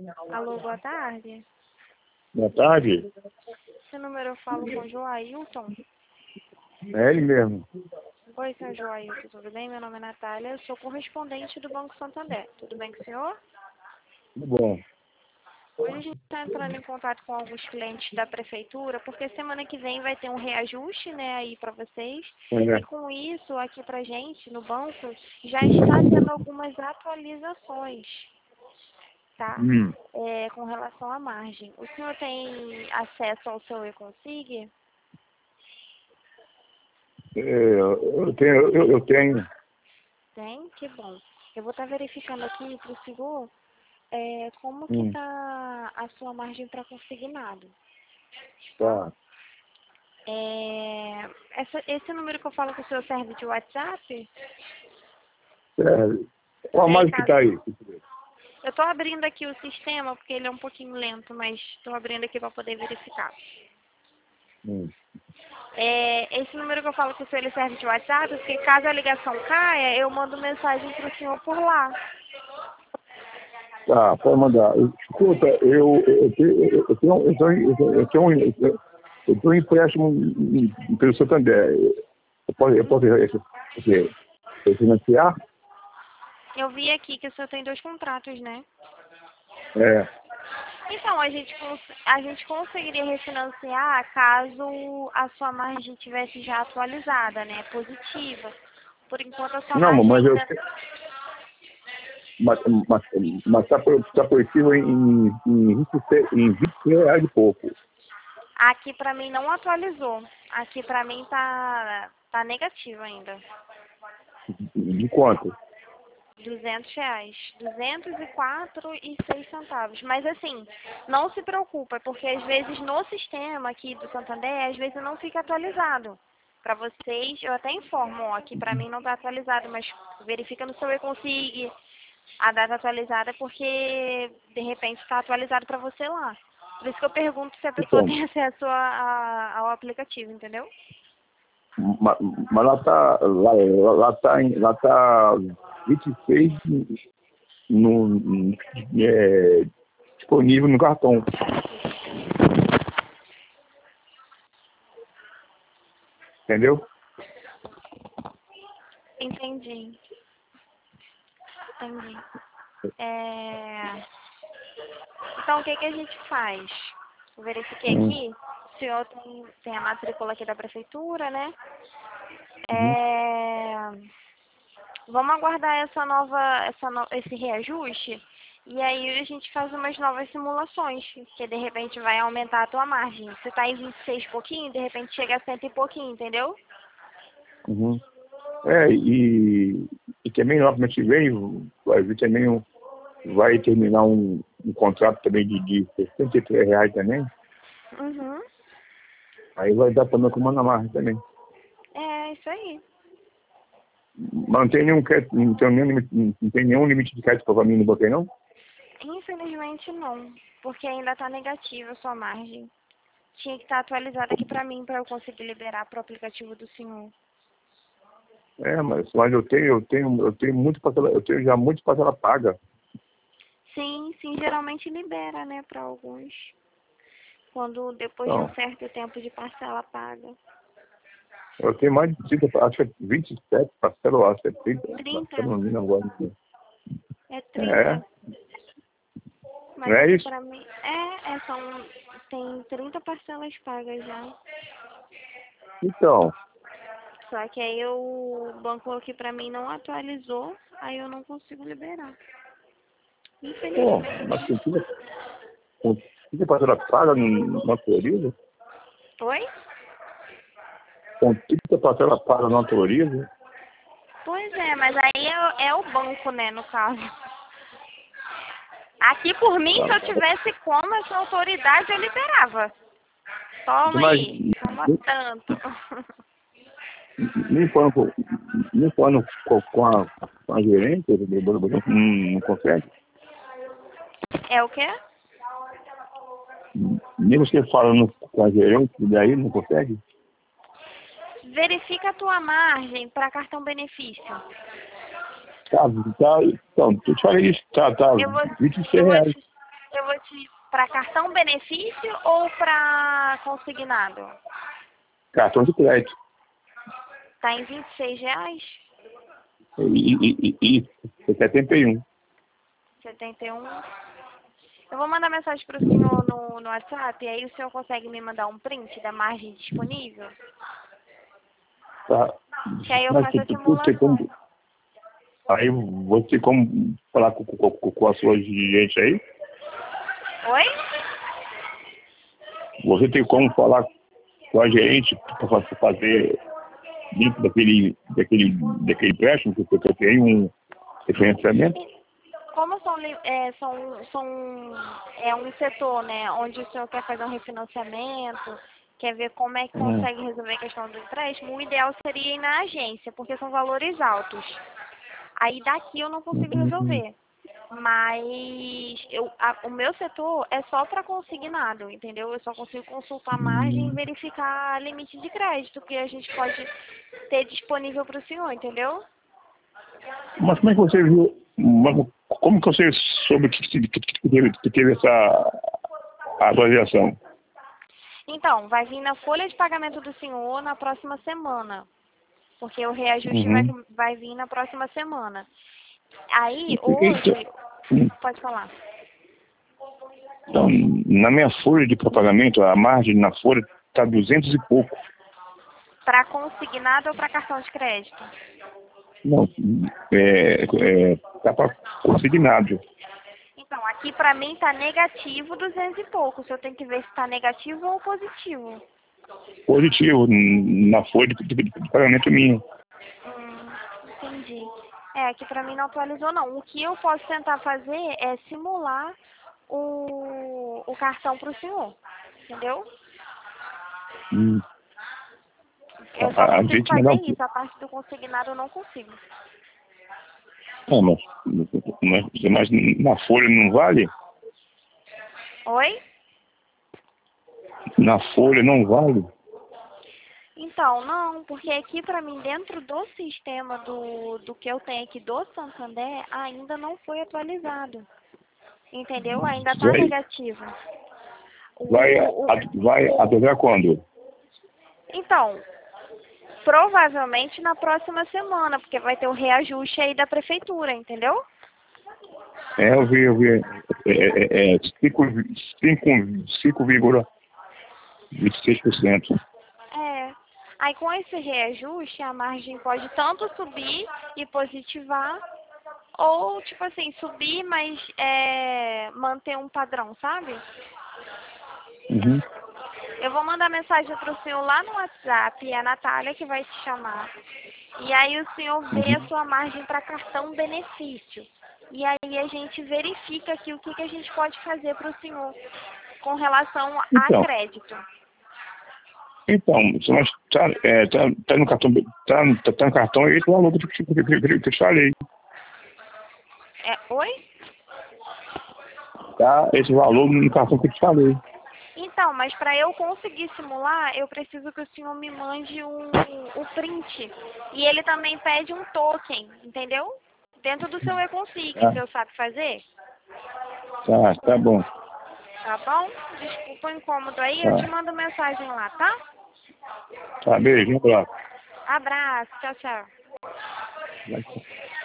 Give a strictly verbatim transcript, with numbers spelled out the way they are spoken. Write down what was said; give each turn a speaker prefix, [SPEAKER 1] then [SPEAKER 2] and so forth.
[SPEAKER 1] Alô, boa tarde.
[SPEAKER 2] Boa tarde.
[SPEAKER 1] Esse número eu falo com o Joailton.
[SPEAKER 2] É ele mesmo.
[SPEAKER 1] Oi, senhor Joailton, tudo bem? Meu nome é Natália, eu sou correspondente do Banco Santander. Tudo bem com o senhor?
[SPEAKER 2] Tudo bom.
[SPEAKER 1] Hoje a gente está entrando em contato com alguns clientes da prefeitura, porque semana que vem vai ter um reajuste, né, aí para vocês.
[SPEAKER 2] É.
[SPEAKER 1] E com isso, aqui pra gente, no banco, já está tendo algumas atualizações, tá?
[SPEAKER 2] Hum.
[SPEAKER 1] É, com relação à margem. O senhor tem acesso ao seu e-consig?
[SPEAKER 2] É, eu tenho, eu, eu tenho.
[SPEAKER 1] Tem? Que bom. Eu vou estar verificando aqui para o senhor é, como que
[SPEAKER 2] Hum.
[SPEAKER 1] está a sua margem para consignado.
[SPEAKER 2] Tá.
[SPEAKER 1] É, essa, esse número que eu falo com o senhor serve de WhatsApp?
[SPEAKER 2] É. Qual a
[SPEAKER 1] É,
[SPEAKER 2] mais que
[SPEAKER 1] caso...
[SPEAKER 2] tá aí?
[SPEAKER 1] Eu estou abrindo aqui o sistema, porque ele é um pouquinho lento, mas estou abrindo aqui para poder verificar.
[SPEAKER 2] Hum.
[SPEAKER 1] É, esse número que eu falo com o senhor, ele serve de WhatsApp, porque caso a ligação caia, eu mando mensagem para o senhor por lá.
[SPEAKER 2] Tá, pode mandar. Escuta, eu, eu, tenho, eu, tenho, eu, tenho, eu, tenho, eu, tenho, um- eu tenho um empréstimo pelo Santander. Eu posso, eu posso esse, esse, esse financiar?
[SPEAKER 1] Eu vi aqui que o senhor tem dois contratos, né?
[SPEAKER 2] É.
[SPEAKER 1] Então, a gente, cons- a gente conseguiria refinanciar caso a sua margem tivesse já atualizada, né? Positiva. Por enquanto, a sua
[SPEAKER 2] Não,
[SPEAKER 1] margem
[SPEAKER 2] mas eu.
[SPEAKER 1] ainda...
[SPEAKER 2] Mas, mas, mas tá, por- tá positivo em, em, vinte e seis em vinte e seis reais de pouco.
[SPEAKER 1] Aqui pra mim não atualizou. Aqui pra mim tá, tá negativo ainda.
[SPEAKER 2] De quanto?
[SPEAKER 1] duzentos reais. duzentos e quatro e seis centavos. Mas assim, não se preocupa, porque às vezes no sistema aqui do Santander, às vezes não fica atualizado. Para vocês, eu até informo, ó, aqui para mim não está atualizado, mas verifica no seu e-consig a data atualizada, porque de repente está atualizado para você lá. Por isso que eu pergunto se a pessoa
[SPEAKER 2] Então,
[SPEAKER 1] tem acesso a, a- ao aplicativo, entendeu?
[SPEAKER 2] mas, mas lá tá, lá, lá tá, em- lá tá vinte e seis no, no- é, disponível no cartão. Entendeu?
[SPEAKER 1] Entendi. Entendi. É... Então, o que, que a gente faz? Eu verifiquei
[SPEAKER 2] Hum.
[SPEAKER 1] aqui, o senhor tem, tem a matrícula aqui da prefeitura, né?
[SPEAKER 2] Uhum.
[SPEAKER 1] É... Vamos aguardar essa nova, essa no... esse reajuste e aí a gente faz umas novas simulações, que de repente vai aumentar a tua margem. Você está em vinte e seis e pouquinho, de repente chega a cento e pouquinho, entendeu?
[SPEAKER 2] Uhum. É, e, e também lá mês que vem, vai vir também um, vai terminar um, um contrato também de, de sessenta e três reais também.
[SPEAKER 1] Uhum.
[SPEAKER 2] Aí vai dar também com uma margem também.
[SPEAKER 1] É, isso aí.
[SPEAKER 2] Mas não tem nenhum crédito, não tem nenhum limite, não tem nenhum limite de crédito para mim no banco aí, não?
[SPEAKER 1] Infelizmente não, porque ainda está negativa a sua margem. Tinha que estar atualizada aqui para mim, para eu conseguir liberar para o aplicativo do senhor.
[SPEAKER 2] É, mas, mas eu tenho, eu tenho, eu tenho muito parcela, eu tenho já muito parcela paga.
[SPEAKER 1] Sim, sim, geralmente libera, né, para alguns. Quando depois de um
[SPEAKER 2] Então,
[SPEAKER 1] certo tempo de parcela paga.
[SPEAKER 2] eu tenho mais de trinta, acho que é vinte e sete parcelas, eu acho que é trinta,
[SPEAKER 1] trinta?
[SPEAKER 2] parcelas, não lembro agora.
[SPEAKER 1] É
[SPEAKER 2] É,
[SPEAKER 1] trinta.
[SPEAKER 2] não
[SPEAKER 1] Mas
[SPEAKER 2] é
[SPEAKER 1] aqui
[SPEAKER 2] isso?
[SPEAKER 1] para mim, é, é são, tem trinta parcelas pagas já.
[SPEAKER 2] Então,
[SPEAKER 1] Só que aí eu, o banco aqui para mim não atualizou, aí eu não consigo liberar.
[SPEAKER 2] pô,
[SPEAKER 1] Infelizmente.
[SPEAKER 2] mas com trinta, com trinta parcela paga não não autoriza?
[SPEAKER 1] Oi?
[SPEAKER 2] Com trinta parcela paga não autoriza?
[SPEAKER 1] Pois é, mas aí é, é o banco, né, no caso. Aqui por mim, se eu tivesse como essa autoridade, eu liberava. Toma
[SPEAKER 2] Mas
[SPEAKER 1] aí, toma tanto.
[SPEAKER 2] nem falando com, nem falando com, com, a, com a gerente, não, não consegue?
[SPEAKER 1] É o quê?
[SPEAKER 2] Nem você falando com a gerente, daí não consegue?
[SPEAKER 1] Verifica a tua margem para cartão benefício.
[SPEAKER 2] Tá, tá, então, eu te falei isso, tá, tá,
[SPEAKER 1] Eu vou,
[SPEAKER 2] vinte e seis
[SPEAKER 1] eu vou
[SPEAKER 2] reais.
[SPEAKER 1] te, eu limite para cartão benefício ou para consignado?
[SPEAKER 2] Cartão de crédito.
[SPEAKER 1] Tá em vinte e seis reais?
[SPEAKER 2] E, e, e, e setenta e um.
[SPEAKER 1] setenta e um. Eu vou mandar mensagem para o senhor no, no WhatsApp, e aí o senhor consegue me mandar um print da margem disponível?
[SPEAKER 2] Tá.
[SPEAKER 1] Que aí eu
[SPEAKER 2] Mas
[SPEAKER 1] faço a
[SPEAKER 2] tu, tu, tu tem
[SPEAKER 1] simulação.
[SPEAKER 2] como, aí você como falar com, com, com a sua gente aí?
[SPEAKER 1] Oi?
[SPEAKER 2] Você tem como falar com a gente para fazer dentro daquele, daquele, daquele empréstimo que eu tenho um refinanciamento?
[SPEAKER 1] Como são, li- é, são, são é um setor, né, onde o senhor quer fazer um refinanciamento, quer ver como é que
[SPEAKER 2] Hum.
[SPEAKER 1] consegue resolver a questão do empréstimo, o ideal seria ir na agência, porque são valores altos. Aí daqui eu não consigo
[SPEAKER 2] Hum.
[SPEAKER 1] resolver. Mas eu, a- o meu setor é só para consignado, entendeu? Eu só consigo consultar a margem e
[SPEAKER 2] Hum.
[SPEAKER 1] verificar limite de crédito que a gente pode ter disponível para o senhor, entendeu?
[SPEAKER 2] Mas como é que você viu? Mas como que você soube que, que, que, que teve, que teve essa atualização?
[SPEAKER 1] Então, vai vir na folha de pagamento do senhor na próxima semana. Porque o reajuste vai,
[SPEAKER 2] Uhum.
[SPEAKER 1] vai vir na próxima semana. Aí,
[SPEAKER 2] Então,
[SPEAKER 1] hoje, pode falar.
[SPEAKER 2] então, na minha folha de pagamento, a margem na folha está duzentos e pouco.
[SPEAKER 1] Para consignado ou para cartão de crédito?
[SPEAKER 2] Não, é, é, tá para consignado.
[SPEAKER 1] Então, aqui para mim tá negativo duzentos e pouco. O senhor tem que ver se está negativo ou positivo.
[SPEAKER 2] Positivo na folha de, de, de pagamento minha.
[SPEAKER 1] Hum, entendi. É, aqui para mim não atualizou não. O que eu posso tentar fazer é simular o, o cartão para o senhor. Entendeu?
[SPEAKER 2] Hum.
[SPEAKER 1] Eu só
[SPEAKER 2] A, a
[SPEAKER 1] consigo
[SPEAKER 2] gente me dá
[SPEAKER 1] fazer
[SPEAKER 2] um.
[SPEAKER 1] isso. A parte do consignado eu não consigo.
[SPEAKER 2] Não, mas, mas, mas na folha não vale?
[SPEAKER 1] Oi?
[SPEAKER 2] Na folha não vale?
[SPEAKER 1] Então, não, porque aqui para mim, dentro do sistema do, do que eu tenho aqui do Santander, ainda não foi atualizado. Entendeu? Ainda está
[SPEAKER 2] Vai,
[SPEAKER 1] negativo.
[SPEAKER 2] vai,
[SPEAKER 1] O, o,
[SPEAKER 2] a- vai atualizar quando?
[SPEAKER 1] então, provavelmente na próxima semana, porque vai ter o reajuste aí da prefeitura, entendeu?
[SPEAKER 2] É, eu vi, eu vi. É, é, é cinco vírgula vinte e seis por cento.
[SPEAKER 1] É. Aí com esse reajuste, a margem pode tanto subir e positivar, ou, tipo assim, subir, mas é, manter um padrão, sabe?
[SPEAKER 2] Uhum.
[SPEAKER 1] Eu vou mandar mensagem para o senhor lá no WhatsApp, é a Natália que vai te chamar. E aí o senhor vê a
[SPEAKER 2] Uhum.
[SPEAKER 1] sua margem para cartão benefício. E aí a gente verifica aqui o que, que a gente pode fazer para o senhor com relação a
[SPEAKER 2] Então,
[SPEAKER 1] crédito.
[SPEAKER 2] então, mas tá, é, tá, tá no cartão, tá, tá, tá no cartão e esse valor que eu te, que, que, que, que eu te falei.
[SPEAKER 1] É, oi?
[SPEAKER 2] Tá, esse valor no cartão que eu te falei.
[SPEAKER 1] Então, mas para eu conseguir simular, eu preciso que o senhor me mande um, um print. E ele também pede um token, entendeu? Dentro do seu e-consig, que o
[SPEAKER 2] Tá,
[SPEAKER 1] senhor sabe fazer.
[SPEAKER 2] tá, tá bom.
[SPEAKER 1] Tá bom? Desculpa o incômodo aí, eu te
[SPEAKER 2] Tá,
[SPEAKER 1] mando mensagem lá, tá?
[SPEAKER 2] tá, beijo, um abraço.
[SPEAKER 1] Abraço, tchau, tchau.
[SPEAKER 2] Vai.